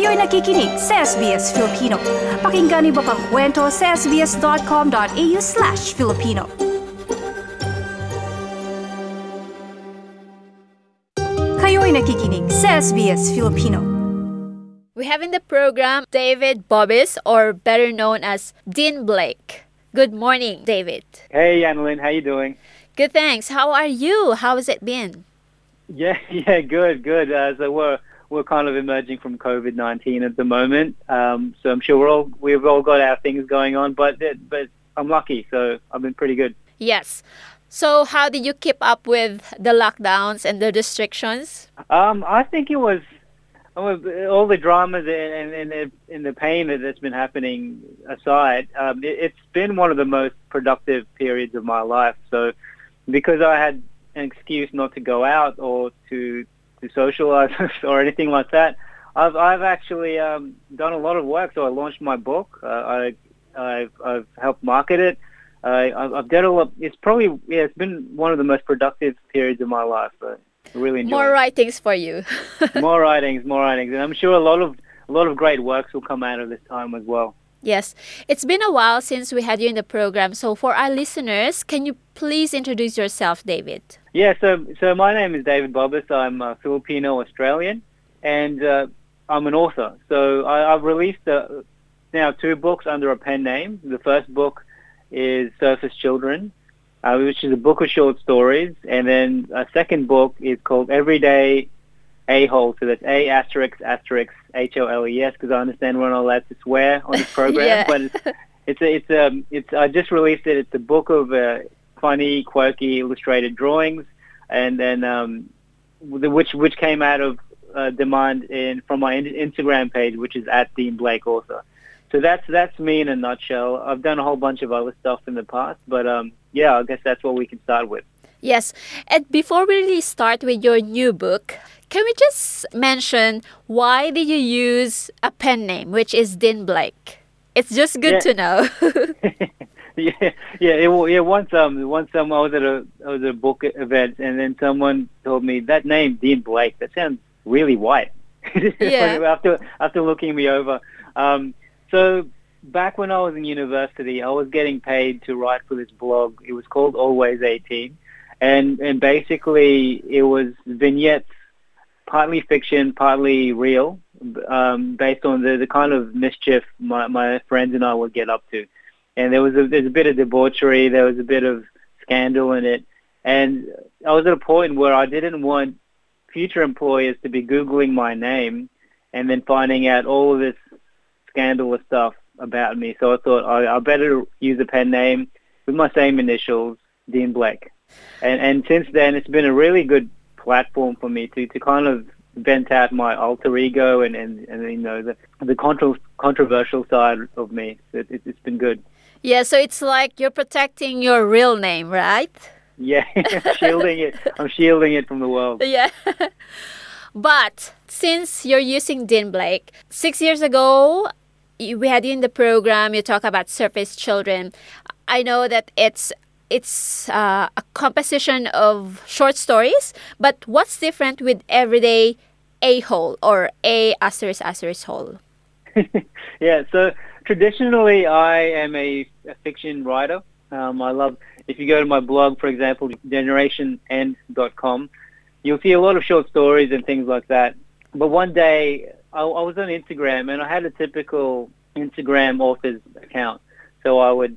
Kayo'y nakikinig sa SBS Filipino. Pakinggan niyo pa ang kwento sa sbs.com.au/Filipino. Kayo'y nakikinig sa SBS Filipino. We have in the program David Bobbis, or better known as Dean Blake. Good morning, David. Hey, Annalyn, how you doing? Good, thanks. How are you? How has it been? Yeah, good. So we're kind of emerging from COVID-19 at the moment. So I'm sure we've all got our things going on, but I'm lucky, so I've been pretty good. Yes. So how did you keep up with the lockdowns and the restrictions? I think it was all the dramas and the pain that's been happening aside. It's been one of the most productive periods of my life. So because I had an excuse not to go out or to socialize or anything like that, I've actually done a lot of work. So I launched my book. I've helped market it. I've done a lot. It's been one of the most productive periods of my life. So I really enjoy More it. writings for you. More writings, and I'm sure a lot of great works will come out of this time as well. Yes. It's been a while since we had you in the program. So for our listeners, can you please introduce yourself, David? Yeah, so my name is David Bobbis. I'm a Filipino-Australian, and I'm an author. So I've released now 2 books under a pen name. The first book is Surface Children, which is a book of short stories, and then a second book is called Everyday A-Hole. So that's A*********, H-O-L-E-S, because I understand we're not allowed to swear on this program. Yeah. But it's I just released it. It's a book of funny, quirky, illustrated drawings, and then which came out of demand from my Instagram page, which is @DeanBlake Author. So that's me in a nutshell. I've done a whole bunch of other stuff in the past, but yeah, I guess that's what we can start with. Yes. And before we really start with your new book, can we just mention why did you use a pen name, which is Dean Blake? It's just good to know. Once I was at a book event, and then someone told me that name, Dean Blake, that sounds really white. Yeah. After looking me over. So back when I was in university, I was getting paid to write for this blog. It was called Always 18, and basically it was vignettes, partly fiction, partly real, based on the kind of mischief my friends and I would get up to. And there's a bit of debauchery, there was a bit of scandal in it, and I was at a point where I didn't want future employers to be Googling my name and then finding out all of this scandalous stuff about me. So I thought I better use a pen name with my same initials, Dean Blake. And since then, it's been a really good platform for me to kind of vent out my alter ego and you know the controversial side of me. It's been good. Yeah, so it's like you're protecting your real name, right? Yeah, I'm shielding it from the world. Yeah. But since you're using Dean Blake, 6 years ago, we had you in the program, you talk about Surface Children. I know that it's a composition of short stories, but what's different with Everyday A-Hole or A******hole? Yeah, so traditionally I am a fiction writer. I love, if you go to my blog, for example, generationend.com, you'll see a lot of short stories and things like that. But one day I was on Instagram, and I had a typical Instagram author's account. So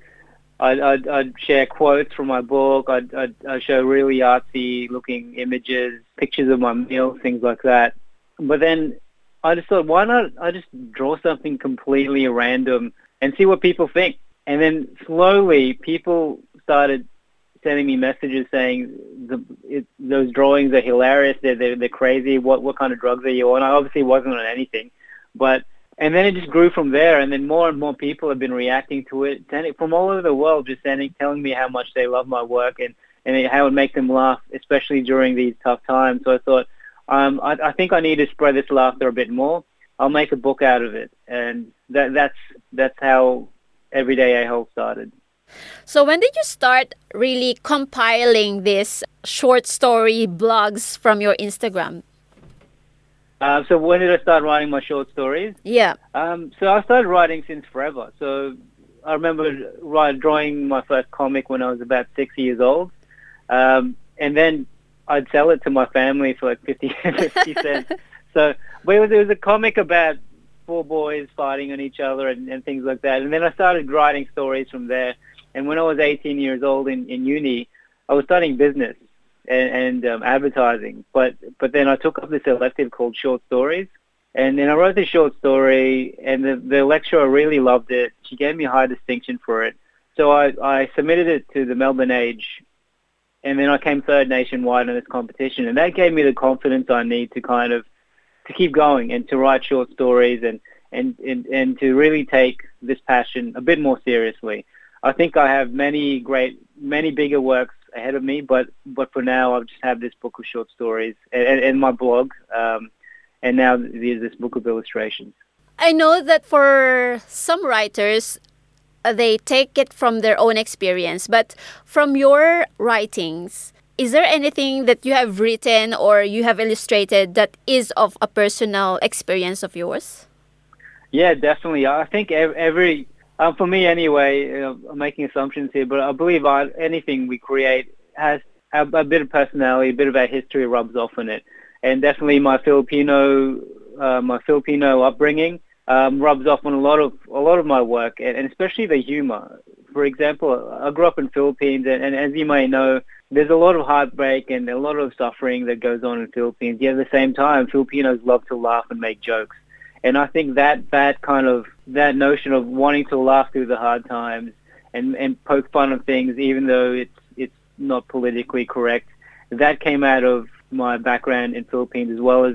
I'd share quotes from my book. I'd show really artsy looking images, pictures of my meals, things like that. But then I just thought, why not I just draw something completely random and see what people think? And then slowly people started sending me messages saying those drawings are hilarious. They're crazy. What kind of drugs are you on? I obviously wasn't on anything, and then it just grew from there. And then more and more people have been reacting to it, from all over the world, just telling me how much they love my work and how it makes them laugh, especially during these tough times. So I thought, I think I need to spread this laughter a bit more. I'll make a book out of it, and that's how Everyday A-Hole started. So when did you start really compiling these short story blogs from your Instagram? So when did I start writing my short stories? Yeah. So I started writing since forever. So I remember drawing my first comic when I was about 6 years old. And then I'd sell it to my family for like 50 cents. So but it was a comic about four boys fighting on each other and things like that. And then I started writing stories from there. And when I was 18 years old in uni, I was studying business and advertising. But then I took up this elective called short stories. And then I wrote this short story, and the lecturer really loved it. She gave me a high distinction for it. So I submitted it to the Melbourne Age, and then I came third nationwide in this competition. And that gave me the confidence I need to kind of to keep going and to write short stories and to really take this passion a bit more seriously. I think I have many bigger works ahead of me, but for now I just have this book of short stories and my blog, and now there's this book of illustrations. I know that for some writers, they take it from their own experience, but from your writings, is there anything that you have written or you have illustrated that is of a personal experience of yours? Yeah, definitely. I think every for me anyway, I'm making assumptions here, but I believe anything we create has a bit of personality, a bit of our history rubs off on it. And definitely my Filipino upbringing rubs off on a lot of my work, and especially the humor. For example, I grew up in the Philippines, and as you may know, there's a lot of heartbreak and a lot of suffering that goes on in the Philippines. Yet at the same time, Filipinos love to laugh and make jokes. And I think that notion of wanting to laugh through the hard times and poke fun of things, even though it's not politically correct, that came out of my background in Philippines, as well as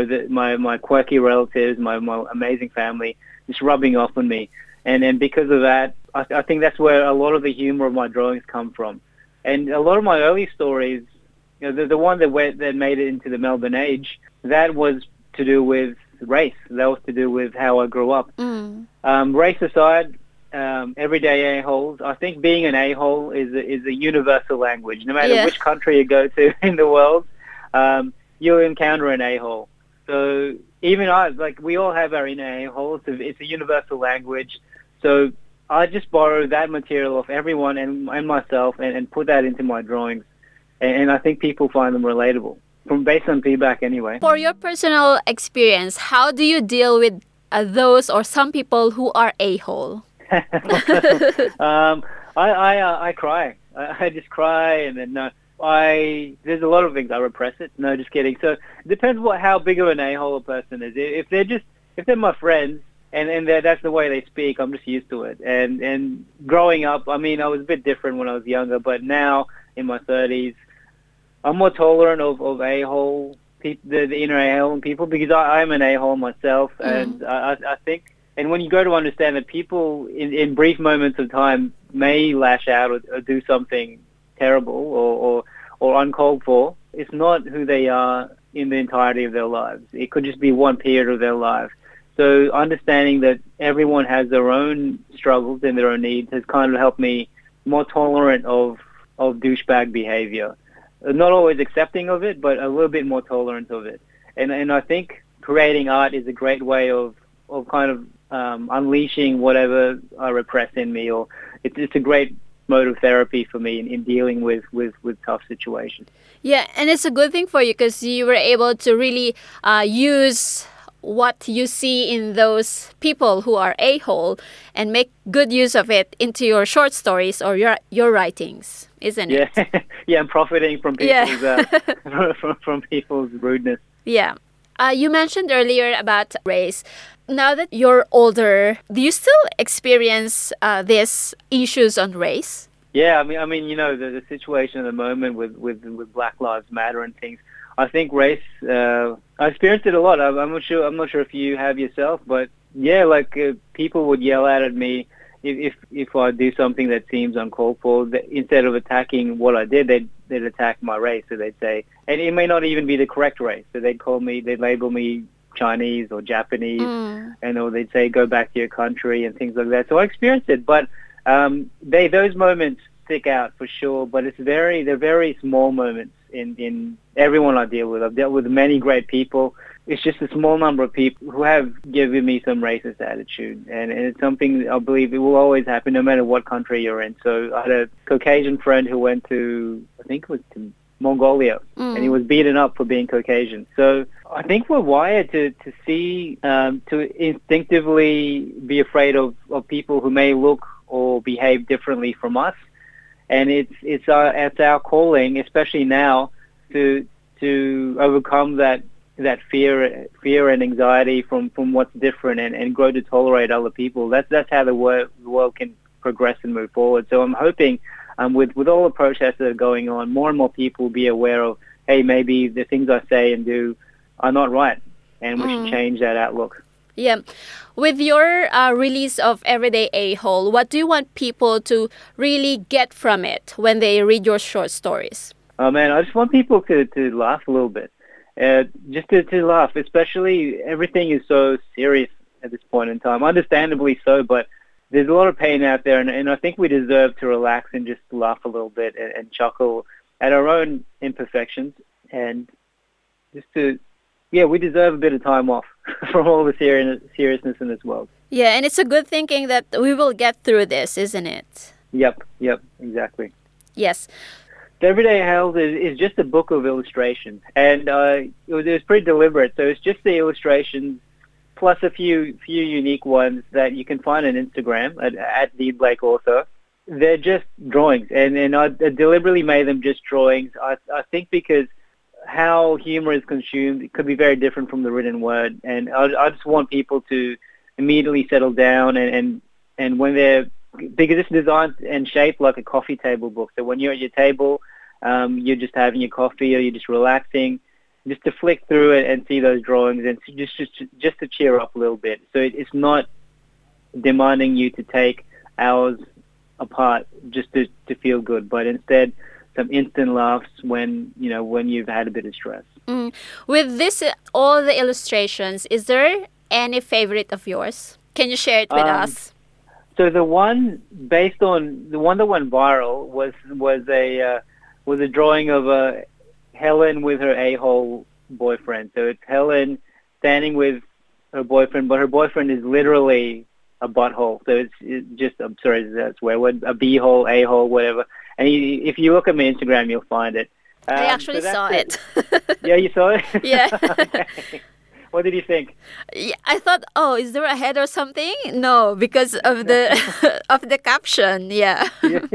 my quirky relatives, my amazing family, just rubbing off on me. And because of that, I think that's where a lot of the humor of my drawings come from. And a lot of my early stories, the one that made it into the Melbourne Age, that was to do with race. That was to do with how I grew up. Race aside, everyday a-holes. I think being an a-hole is a universal language. No matter which country you go to in the world, you'll encounter an a-hole. So even we all have our inner a-holes. It's a universal language. So I just borrow that material off everyone and myself and put that into my drawings. And I think people find them relatable, based on feedback anyway. For your personal experience, how do you deal with those or some people who are a-hole? I cry. I just cry, and then there's a lot of things I repress it. No, just kidding. So it depends how big of an a-hole a person is. If they're my friends and that's the way they speak, I'm just used to it. And growing up, I mean, I was a bit different when I was younger, but now in my 30s, I'm more tolerant of a-hole people, the inner a-hole people, because I'm an a-hole myself, and I think. And when you go to understand that people in brief moments of time may lash out or do something terrible or uncalled for, it's not who they are in the entirety of their lives. It could just be one period of their life. So understanding that everyone has their own struggles and their own needs has kind of helped me more tolerant of douchebag behavior. Not always accepting of it, but a little bit more tolerant of it. And I think creating art is a great way of kind of unleashing whatever I repress in me, or it's a great mode of therapy for me in dealing with tough situations. Yeah, and it's a good thing for you because you were able to really use what you see in those people who are a-hole and make good use of it into your short stories or your writings, isn't it? Yeah, I'm profiting from people's from people's rudeness. Yeah. You mentioned earlier about race. Now that you're older, do you still experience these issues on race? Yeah, I mean, the situation at the moment with Black Lives Matter and things. I think race. I experienced it a lot. I'm not sure if you have yourself, but yeah, people would yell out at me if I do something that seems uncalled for. Instead of attacking what I did, they'd attack my race. So they'd say, and it may not even be the correct race. So they'd label me Chinese or Japanese, or they'd say, go back to your country and things like that. So I experienced it, but those moments stick out for sure, but they're very small moments in everyone I deal with. I've dealt with many great people. It's just a small number of people who have given me some racist attitude, and it's something I believe it will always happen no matter what country you're in. So I had a Caucasian friend who went to, I think it was to Mongolia, and he was beaten up for being Caucasian. So I think we're wired to see, to instinctively be afraid of people who may look or behave differently from us. And it's our calling, especially now, to overcome that fear and anxiety from what's different and grow to tolerate other people. That's how the world can progress and move forward. So I'm hoping with all the protests that are going on, more and more people will be aware of, hey, maybe the things I say and do are not right, and we should change that outlook. Yeah. With your release of Everyday A-Hole, what do you want people to really get from it when they read your short stories? Oh, man, I just want people to laugh a little bit. Just to laugh, especially everything is so serious at this point in time. Understandably so, but there's a lot of pain out there, and I think we deserve to relax and just laugh a little bit and chuckle at our own imperfections, and we deserve a bit of time off from all the seriousness in this world. Yeah, and it's a good thinking that we will get through this, isn't it? Yep, exactly. Yes. The Everyday A-Hole is just a book of illustrations, and it was pretty deliberate. So it's just the illustrations plus a few unique ones that you can find on Instagram at Dean Blake Author. They're just drawings, and I deliberately made them just drawings. I think because how humor is consumed, it could be very different from the written word, and I just want people to immediately settle down and when they're, because it's designed and shaped like a coffee table book. So when you're at your table, you're just having your coffee or you're just relaxing, just to flick through it and see those drawings and just to cheer up a little bit. So it's not demanding you to take hours apart just to feel good, but instead some instant laughs when you've had a bit of stress. With this, all the illustrations, is there any favorite of yours? Can you share it with us? So the one that went viral was a drawing of Helen with her a-hole boyfriend. So it's Helen standing with her boyfriend, but her boyfriend is literally a butthole. So it's just, I'm sorry, that's a swear word, a b-hole, a-hole, whatever. And if you look at my Instagram, you'll find it. I actually saw it. Yeah, you saw it? Yeah. Okay. What did you think? Yeah, I thought, is there a head or something? No, because of the of the caption. Yeah.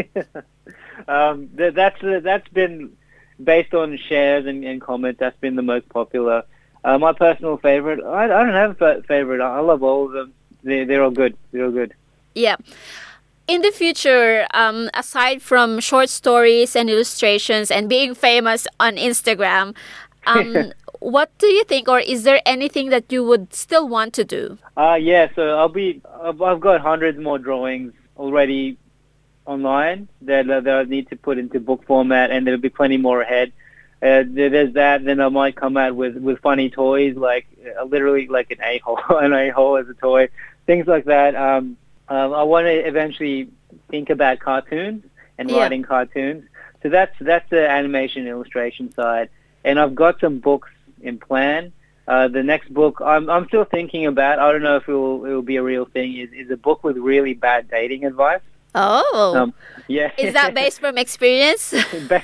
That's been based on shares and comments. That's been the most popular. My personal favorite, I don't have a favorite. I love all of them. They're all good. They're all good. Yeah. In the future, aside from short stories and illustrations and being famous on Instagram, what do you think, or is there anything that you would still want to do? Yeah, so I've got hundreds more drawings already online that I need to put into book format, and there'll be plenty more ahead. There's that. Then I might come out with funny toys, like literally like an a-hole as a toy, things like that. I want to eventually think about cartoons and writing cartoons. So that's the animation illustration side, and I've got some books in plan. The next book I'm still thinking about. I don't know if it will be a real thing. Is a book with really bad dating advice. Oh, yeah. Is that based from experience?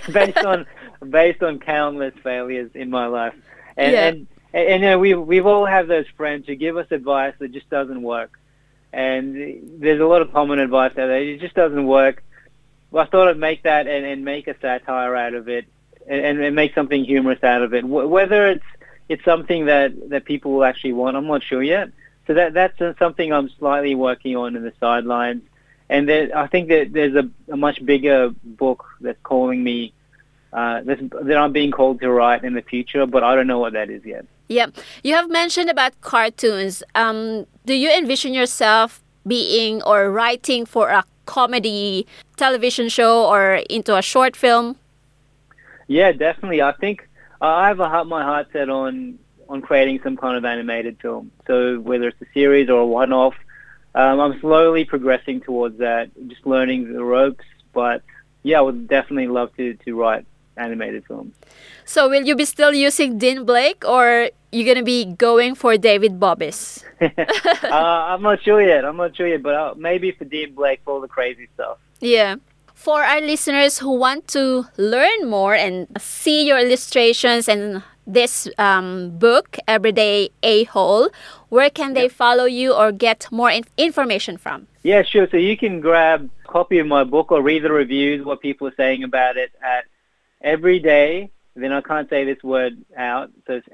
based on countless failures in my life, and we've all had those friends who give us advice that just doesn't work, and there's a lot of common advice out there. It just doesn't work. Well, I thought I'd make that and make a satire out of it, and make something humorous out of it. Whether it's something that people will actually want, I'm not sure yet. So that's something I'm slightly working on in the sidelines. And I think that there's a much bigger book that's calling me, that I'm being called to write in the future, but I don't know what that is yet. Yeah. You have mentioned about cartoons. Do you envision yourself being or writing for a comedy television show or into a short film? Yeah, definitely. I think I have my heart set on creating some kind of animated film. So whether it's a series or a one-off, I'm slowly progressing towards that, just learning the ropes. But yeah, I would definitely love to write animated films. So will you be still using Dean Blake, or you gonna be going for David Bobbis? I'm not sure yet. But maybe for Dean Blake for all the crazy stuff. Yeah. For our listeners who want to learn more and see your illustrations and this book, Everyday A-Hole, where can they follow you or get more information from? Yeah, sure. So you can grab a copy of my book or read the reviews, what people are saying about it at Everyday. Then I can't say this word out. So it's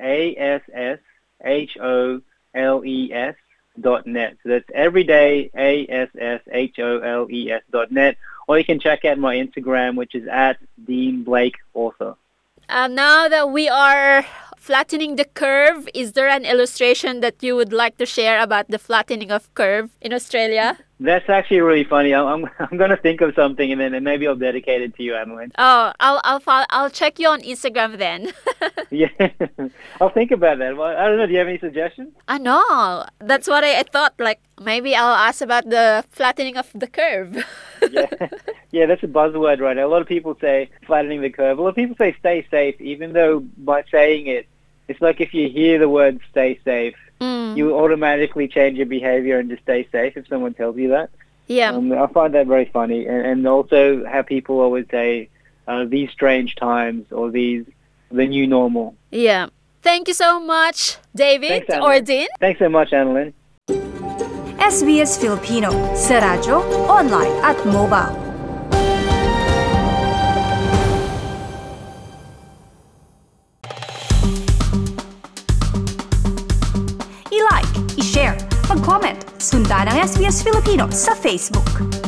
ASSHOLES.net. So that's Everyday, ASSHOLES.net. Or you can check out my Instagram, which is at Dean Blake Author. Now that we are flattening the curve, is there an illustration that you would like to share about the flattening of curve in Australia? That's actually really funny. I'm going to think of something and then maybe I'll dedicate it to you, Adeline. Oh, I'll check you on Instagram then. Yeah, I'll think about that. Well, I don't know. Do you have any suggestions? No, that's what I thought. Like maybe I'll ask about the flattening of the curve. Yeah, that's a buzzword right now. A lot of people say flattening the curve. A lot of people say stay safe, even though by saying it, it's like if you hear the word stay safe, you automatically change your behavior and just stay safe if someone tells you that. Yeah. I find that very funny. And also how people always say these strange times or the new normal. Yeah. Thank you so much, David Thanks, or Dean. Thanks so much, Annalyn. SBS Filipino sa radyo, online at mobile. I-like, i-share, mag-comment, sundan ang SBS Filipino sa Facebook.